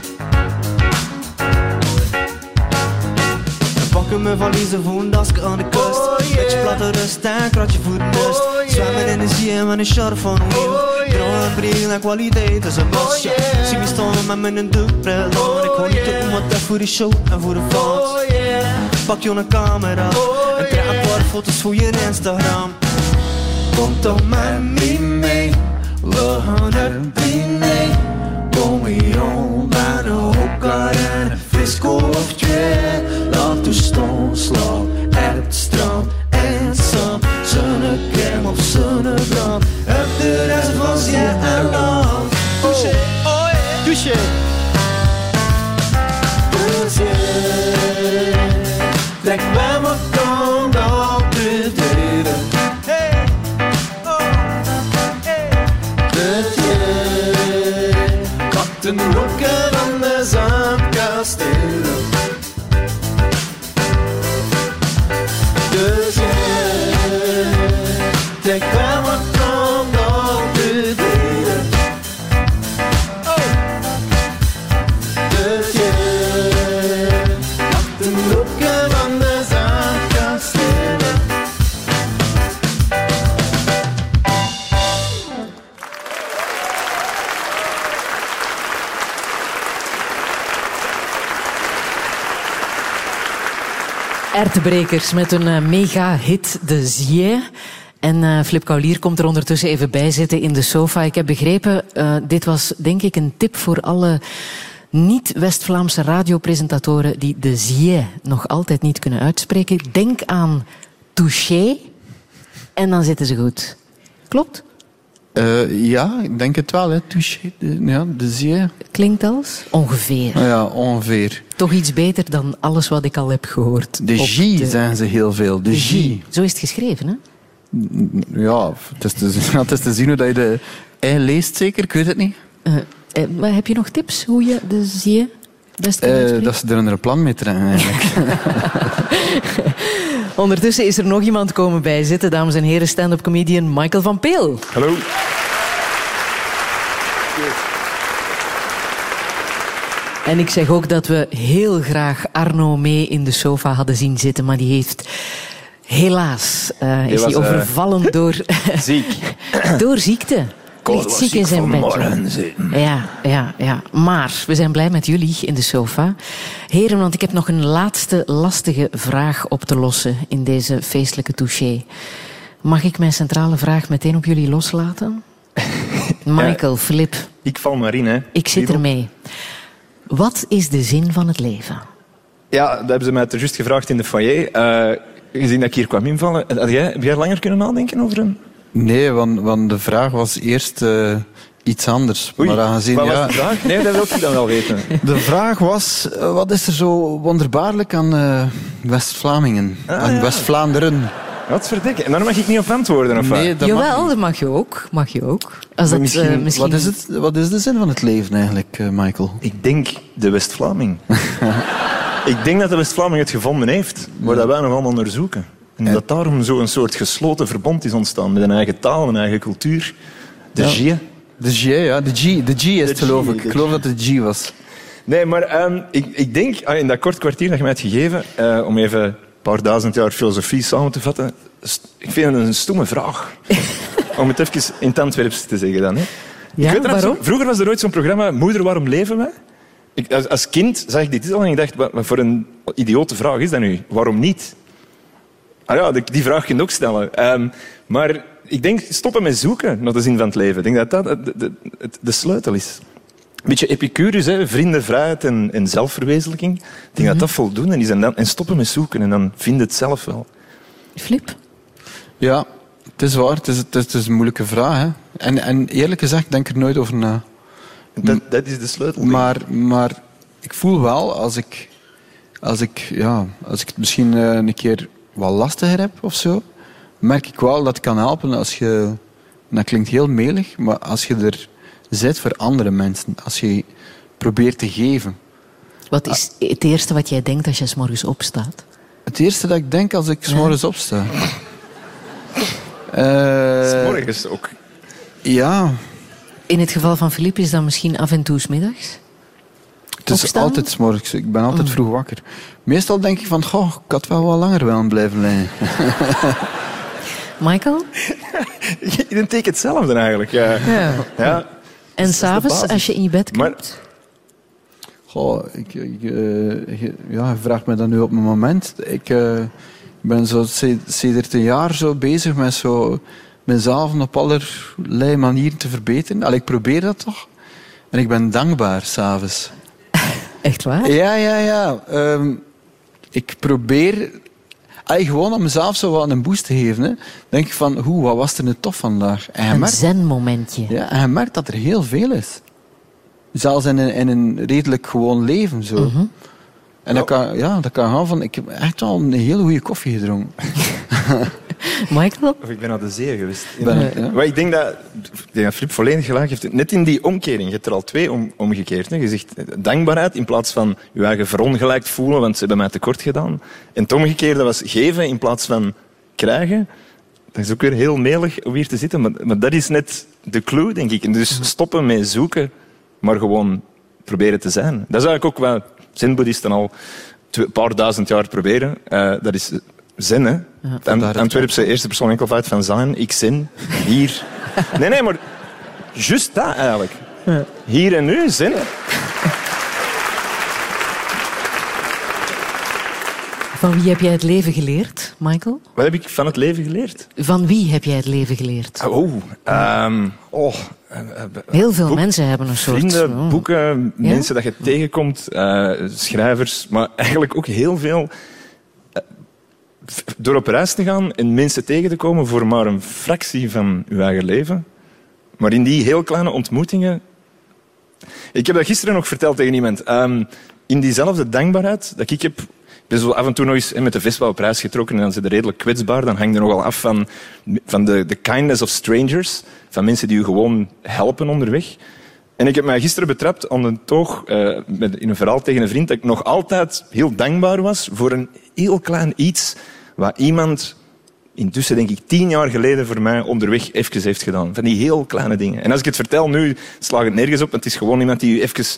Pakken mijn valiezen voor een dasje aan de kust. Oh, yeah. Beetje platte rust en kratje voor de lust. Oh, yeah. Zwemmen in de zee met een char van een wiel. Oh, yeah. Droom en bril en kwaliteit is een must. Oh, yeah. Zie me staan met mijn doekbril aan. Oh, ik hou niet op wat dat voor de show en voor de fans. Oh, yeah. Pak je een camera oh, en trek een paar foto's voor je Instagram. Kom toch met me mee, we gaan er binnen. Kom hier om naar de hokker en een frisco of twee. Laat de staan slaan en het strand en zand. Zonnecrème of zonnebrand. Op de rest van zee en land. Touché, oh yeah, touché. Touché. Trek bij me kan dat bedrijven. Hey, oh, hey. Touché. Pakt een hoekje van de zandkastelen. Dus je, denk wel wat kan dat bedrijven. Oh. Dus je, pakt een hoekje van de zandkastelen. Ertebrekers met een uh, mega-hit, De Zee. En uh, Flip Kaulier komt er ondertussen even bij zitten in de sofa. Ik heb begrepen, uh, dit was denk ik een tip voor alle niet-West-Vlaamse radiopresentatoren die De Zee nog altijd niet kunnen uitspreken. Denk aan touché en dan zitten ze goed. Klopt? Uh, ja, ik denk het wel. Hè. Touché, de, ja, de zie. Klinkt als? Ongeveer. Ja, ongeveer. Toch iets beter dan alles wat ik al heb gehoord. De J de... zeggen ze heel veel. De, de J. J. Zo is het geschreven, hè? Ja, het is te, het is te zien hoe dat je de ei leest, zeker. Ik weet het niet. Uh, uh, maar heb je nog tips hoe je de zie best kan uitspreken? Uh, dat ze er een plan mee trekken, eigenlijk. Ondertussen is er nog iemand komen bijzitten. Dames en heren, stand-up comedian Michael van Peel. Hallo. En ik zeg ook dat we heel graag Arno mee in de sofa hadden zien zitten, maar die heeft helaas uh, is hij overvallen uh, door ziek. door ziekte. Ligt ziek in zijn bedje. Ja, ja, ja. Maar we zijn blij met jullie in de sofa. Heren, want ik heb nog een laatste lastige vraag op te lossen in deze feestelijke touché. Mag ik mijn centrale vraag meteen op jullie loslaten? Michael, ja, Filip. Ik val maar in, hè. Ik zit ermee. Wat is de zin van het leven? Ja, dat hebben ze mij juist gevraagd in de foyer. Uh, gezien dat ik hier kwam invallen. Heb jij, heb jij langer kunnen nadenken over hem? Nee, want, want de vraag was eerst uh, iets anders. Oei, maar aangezien, wat ja, was de vraag? Nee, dat wil ik dan wel weten. De vraag was, uh, wat is er zo wonderbaarlijk aan uh, West-Vlamingen? Ah, aan ja. West-Vlaanderen? Wat verdikken. En daar mag ik niet op antwoorden, of nee, dat Jawel, mag dat mag je ook. Mag je ook. Als dat, misschien, uh, misschien... wat, is het, wat is de zin van het leven eigenlijk, uh, Michael? Ik denk de West-Vlaming. Ik denk dat de West-Vlaming het gevonden heeft, maar dat wij nog allemaal onderzoeken. En ja. dat daarom zo'n soort gesloten verbond is ontstaan met een eigen taal, een eigen cultuur. De G. Ja. De G, ja. De G, de G is het, geloof ik. Ik geloof dat het G was. Nee, maar um, ik, ik denk, in dat kort kwartier dat je mij hebt gegeven, uh, om even een paar duizend jaar filosofie samen te vatten, ik vind het een stomme vraag. Om het even in het Antwerps te zeggen dan. Hè. Ja, ik weet waarom? Zo, vroeger was er ooit zo'n programma, Moeder, waarom leven we? Ik, als, als kind zag ik dit titel en ik dacht, wat, wat voor een idiote vraag is dat nu? Waarom niet? Ah ja, die, die vraag kun je ook stellen. Um, maar ik denk, stoppen met zoeken naar de zin van het leven. Ik denk dat dat de, de, de, de sleutel is. Een beetje Epicurus, hè? Vrienden, vrijheid en, en zelfverwezenlijking. Ik denk mm-hmm. dat dat voldoende is. En, dan, en stoppen met zoeken en dan vind je het zelf wel. Flip? Ja, het is waar. Het is, het is, het is een moeilijke vraag. Hè? En, en eerlijk gezegd denk ik er nooit over na. Dat, dat is de sleutel. Maar, maar ik voel wel, als ik, als ik, ja, als ik het misschien uh, een keer wat lastiger heb of zo, merk ik wel dat het kan helpen als je, dat klinkt heel melig, maar als je er zit voor andere mensen, als je probeert te geven. Wat is het eerste wat jij denkt als je 's morgens opstaat? Het eerste dat ik denk als ik 's morgens opsta? Uh, 's morgens ook? Ja. In het geval van Filip is dat misschien af en toe 's middags? Het is opstaan? Altijd 's morgens. Ik ben altijd mm. vroeg wakker. Meestal denk ik van, goh, ik had wel wat langer willen blijven liggen. Michael? Je denkt hetzelfde eigenlijk. Ja. Ja. Ja. En s'avonds, als je in je bed komt? Maar... Goh, ik, ik, uh, ja, je vraagt me dat nu op mijn moment. Ik uh, ben zo sedert een jaar zo bezig met zo mezelf op allerlei manieren te verbeteren. Allee, ik probeer dat toch. En ik ben dankbaar s'avonds. Echt waar? Ja, ja, ja. Um, ik probeer allee, gewoon om mezelf zo wat een boost te geven. Hè. Denk ik van, hoe, wat was er nu tof vandaag? En een merkt, zen-momentje. Ja, en je merkt dat er heel veel is. Zelfs in een, in een redelijk gewoon leven. Zo. Mm-hmm. En dat kan, ja, dat kan gaan van, ik heb echt wel een hele goede koffie gedronken. Michael? Of ik ben naar de zee geweest. Ben ik, ja. Maar ik denk dat, ik denk dat Flip volledig gelijk heeft. Net in die omkering, je hebt er al twee om, omgekeerd. Hè. Je zegt dankbaarheid in plaats van je eigen verongelijkt voelen, want ze hebben mij tekort gedaan. En het omgekeerde was geven in plaats van krijgen. Dat is ook weer heel melig om hier te zitten, maar, maar dat is net de clue, denk ik. En dus stoppen met zoeken, maar gewoon proberen te zijn. Dat is eigenlijk ook wat zen-boeddhisten al een paar duizend jaar proberen. Uh, dat is zen, hè. Ja, Ant- Antwerpse eerste persoon enkelvoud van zijn. Ik zen. Hier. Nee, nee, maar juist dat eigenlijk. Ja. Hier en nu, zen. Van wie heb jij het leven geleerd, Michael? Wat heb ik van het leven geleerd? Van wie heb jij het leven geleerd? Oh, um, oh uh, heel veel boek, mensen hebben een soort... Vrienden, oh. boeken, ja? mensen dat je tegenkomt, uh, schrijvers, maar eigenlijk ook heel veel... Uh, door op reis te gaan en mensen tegen te komen voor maar een fractie van uw eigen leven. Maar in die heel kleine ontmoetingen... Ik heb dat gisteren nog verteld tegen iemand. Um, in diezelfde dankbaarheid dat ik heb... Ik ben zo af en toe nog eens met de Vespa op reis getrokken en dan zit je redelijk kwetsbaar. Dan hangt er nogal af van, van de, de kindness of strangers. Van mensen die je gewoon helpen onderweg. En ik heb mij gisteren betrapt aan een toog uh, met, in een verhaal tegen een vriend dat ik nog altijd heel dankbaar was voor een heel klein iets wat iemand intussen denk ik tien jaar geleden voor mij onderweg even heeft gedaan. Van die heel kleine dingen. En als ik het vertel nu, slaag het nergens op. Het is gewoon iemand die je even...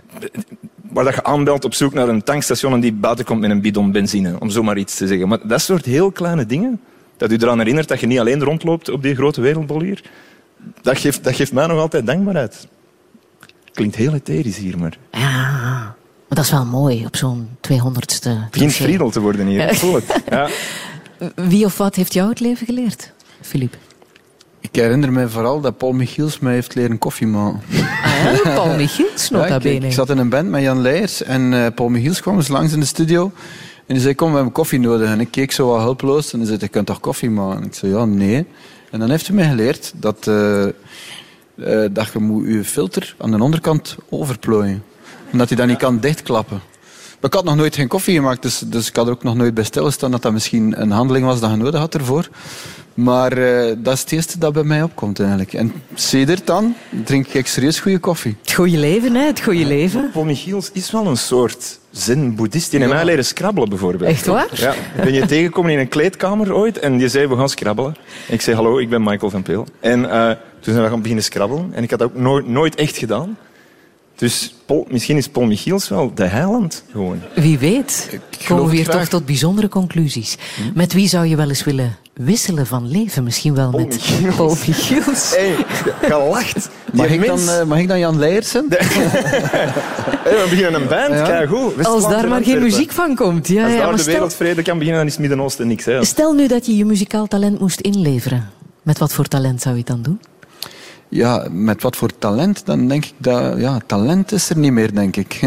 waar dat je aanbelt op zoek naar een tankstation en die buiten komt met een bidon benzine. Om zomaar iets te zeggen. Maar dat soort heel kleine dingen, dat u eraan herinnert dat je niet alleen rondloopt op die grote wereldbol hier, dat geeft, dat geeft mij nog altijd dankbaarheid. Klinkt heel etherisch hier, maar... Ja, maar dat is wel mooi op zo'n tweehonderdste. Het begint Friedel te worden hier, ik voel het. Ja. Wie of wat heeft jou het leven geleerd, Philippe? Ik herinner me vooral dat Paul Michiels mij heeft leren koffie maken. Ah ja, Paul Michiels, nota ja, bene. ik, ik zat in een band met Jan Leijers en uh, Paul Michiels kwam eens langs in de studio. En hij zei, kom, we hebben koffie nodig. En ik keek zo wat hulpeloos en hij zei, je kunt toch koffie maken? En ik zei, ja, nee. En dan heeft hij mij geleerd dat, uh, uh, dat je moet je filter aan de onderkant overplooien. Omdat hij dat niet kan dichtklappen. Maar ik had nog nooit geen koffie gemaakt, dus, dus ik had er ook nog nooit bij stilgestaan dat dat misschien een handeling was dat je nodig had ervoor. Maar uh, dat is het eerste dat bij mij opkomt eigenlijk. En sedert dan drink ik serieus goede koffie. Het goede leven, hè? Het goede leven. Paul Michiels is wel een soort zen-boeddhist. Die heeft mij leren scrabbelen, bijvoorbeeld. Echt waar? Ja. Ben je tegengekomen in een kleedkamer ooit en die zei, we gaan scrabbelen. En ik zei, hallo, ik ben Michael van Peel. En uh, toen zijn we gaan beginnen scrabbelen. En ik had dat ook nooit, nooit echt gedaan. Dus Paul, misschien is Paul Michiels wel de heiland gewoon. Wie weet. Komen we hier graag. toch tot bijzondere conclusies. Hm? Met wie zou je wel eens willen wisselen van leven? Misschien wel Paul met Michiels. Paul Michiels. Hey, gelacht. Mag ik, dan, mens... uh, mag ik dan Jan Leijers zijn? Hey, we beginnen een band, Ja. kijk goed. Als daar maar geen muziek van komt. Ja, Als ja, daar maar de stel, wereldvrede kan beginnen, dan is het Midden-Oosten niks. Hè. stel nu dat je je muzikaal talent moest inleveren. Met wat voor talent zou je het dan doen? Ja, met wat voor talent? Dan denk ik dat... Ja, talent is er niet meer, denk ik.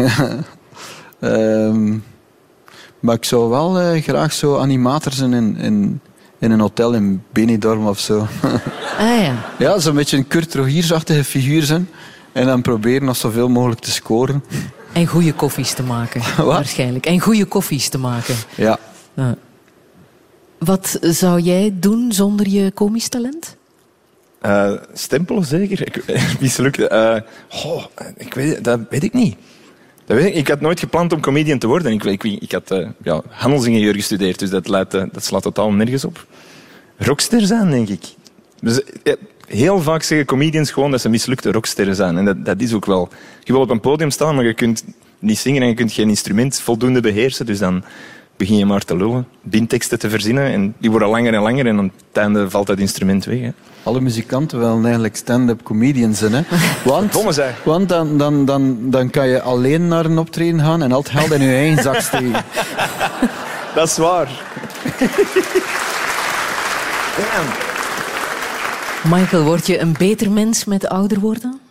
um, maar ik zou wel uh, graag zo animator zijn in, in, in een hotel in Benidorm of zo. Ah ja. Ja, zo'n beetje een Kurt Rogiers-achtige figuur zijn. En dan proberen nog zoveel mogelijk te scoren. En goede koffies te maken, waarschijnlijk. En goede koffies te maken. Ja. Ja. Wat zou jij doen zonder je komisch talent? Uh, stempelen zeker? Ik, mislukt. Uh, oh, ik weet, dat weet ik niet. Dat weet ik. ik had nooit gepland om comedian te worden. Ik, ik, ik had uh, ja, handelsingenieur gestudeerd, dus dat, leidt, uh, dat slaat totaal nergens op. Rockster zijn, denk ik. Dus, uh, heel vaak zeggen comedians gewoon dat ze mislukte rocksterren zijn. En dat, dat is ook wel. Je wil op een podium staan, maar je kunt niet zingen en je kunt geen instrument voldoende beheersen. Dus dan begin je maar te lullen, bindteksten te verzinnen. En die worden langer en langer en aan het einde valt dat instrument weg. Hè. Alle muzikanten willen eigenlijk stand-up comedians zijn. Hè? Want, Domme zij. want dan, dan, dan, dan kan je alleen naar een optreden gaan en al het geld in je eigen zak steken. Dat is waar. Michael, word je een beter mens met ouder worden?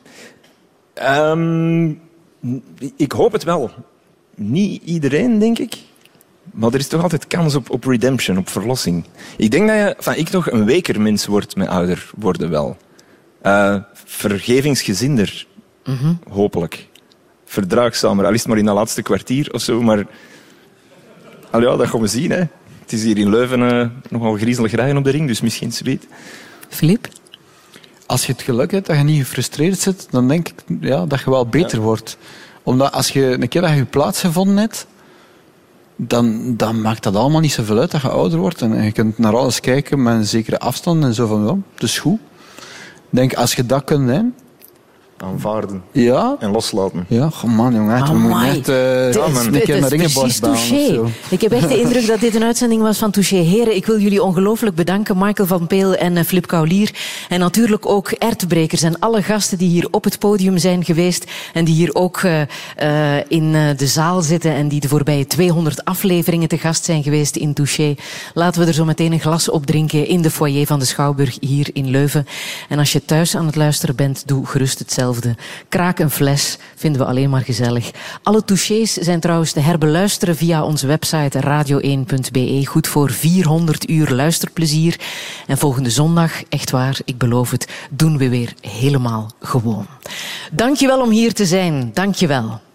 Um, ik hoop het wel. Niet iedereen, denk ik. Maar er is toch altijd kans op, op redemption, op verlossing. Ik denk dat je, van, ik toch een weker mens word met ouder worden wel. Uh, vergevingsgezinder, mm-hmm. hopelijk. Verdraagzamer, al is het maar in dat laatste kwartier of zo. Maar al ja, dat gaan we zien. Hè. Het is hier in Leuven uh, nogal griezelig rijden op de ring, dus misschien zoiets. Philippe? Als je het geluk hebt dat je niet gefrustreerd zit, dan denk ik ja, dat je wel beter ja. wordt. Omdat als je een keer dat je je plaats gevonden hebt, Dan, dan maakt dat allemaal niet zoveel uit dat je ouder wordt. En je kunt naar alles kijken met een zekere afstand en zo van, ja, het is goed. Ik denk, als je dat kunt, hè, aanvaarden ja. en loslaten. Ja, oh man, jongen, dan moet je echt uh, ja, man, een keer naar Ingeborg baan of zo. Ik heb echt de indruk dat dit een uitzending was van Touché. Heren, ik wil jullie ongelooflijk bedanken. Michael van Peel en uh, Flip Kaulier. En natuurlijk ook Ertebrekers en alle gasten die hier op het podium zijn geweest. En die hier ook uh, uh, in uh, de zaal zitten. En die de voorbije tweehonderd afleveringen te gast zijn geweest in Touché. Laten we er zo meteen een glas op drinken in de foyer van de Schouwburg hier in Leuven. En als je thuis aan het luisteren bent, doe gerust hetzelfde. hetzelfde. Kraak een fles, vinden we alleen maar gezellig. Alle touchés zijn trouwens te herbeluisteren via onze website radio één punt b e. Goed voor vierhonderd uur luisterplezier. En volgende zondag, echt waar, ik beloof het, doen we weer helemaal gewoon. Dank je wel om hier te zijn. Dank je wel.